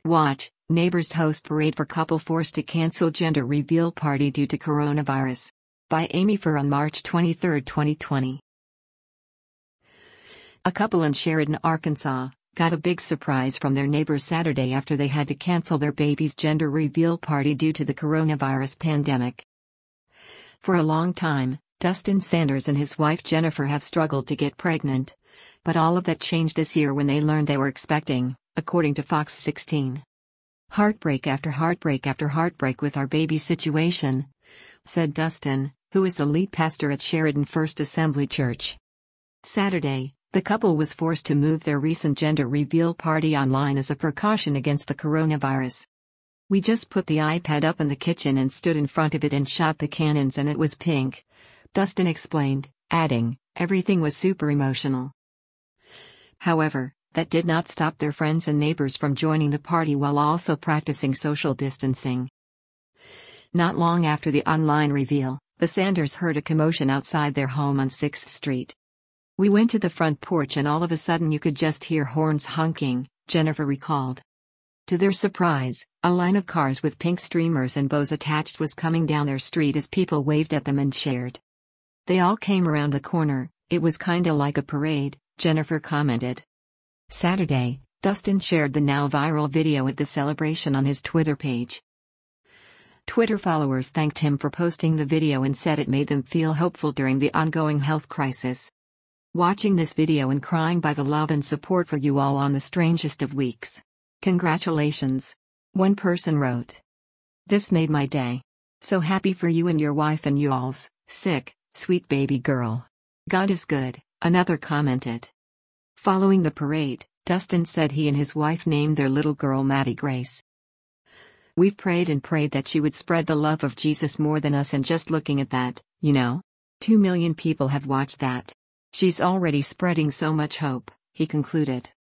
Watch, neighbors host parade for couple forced to cancel gender reveal party due to coronavirus. By Amy Furr on March 23, 2020. A couple in Sheridan, Arkansas, got a big surprise from their neighbors Saturday after they had to cancel their baby's gender reveal party due to the coronavirus pandemic. For a long time, Dustin Sanders and his wife Jennifer have struggled to get pregnant. But all of that changed this year when they learned they were expecting, according to Fox 16. Heartbreak after heartbreak after heartbreak with our baby situation, said Dustin, who is the lead pastor at Sheridan First Assembly Church. Saturday, the couple was forced to move their recent gender reveal party online as a precaution against the coronavirus. We just put the iPad up in the kitchen and stood in front of it and shot the cannons and it was pink, Dustin explained, adding, everything was super emotional. However, that did not stop their friends and neighbors from joining the party while also practicing social distancing. Not long after the online reveal, the Sanders heard a commotion outside their home on 6th Street. We went to the front porch and all of a sudden you could just hear horns honking, Jennifer recalled. To their surprise, a line of cars with pink streamers and bows attached was coming down their street as people waved at them and cheered. They all came around the corner, it was kinda like a parade, Jennifer commented. Saturday, Dustin shared the now viral video at the celebration on his Twitter page. Twitter followers thanked him for posting the video and said it made them feel hopeful during the ongoing health crisis. Watching this video and crying by the love and support for you all on the strangest of weeks. Congratulations. One person wrote. This made my day. So happy for you and your wife and you all's sick, sweet baby girl. God is good, another commented. Following the parade, Dustin said he and his wife named their little girl Maddie Grace. We've prayed and prayed that she would spread the love of Jesus more than us, and just looking at that, 2 million people have watched that. She's already spreading so much hope, he concluded.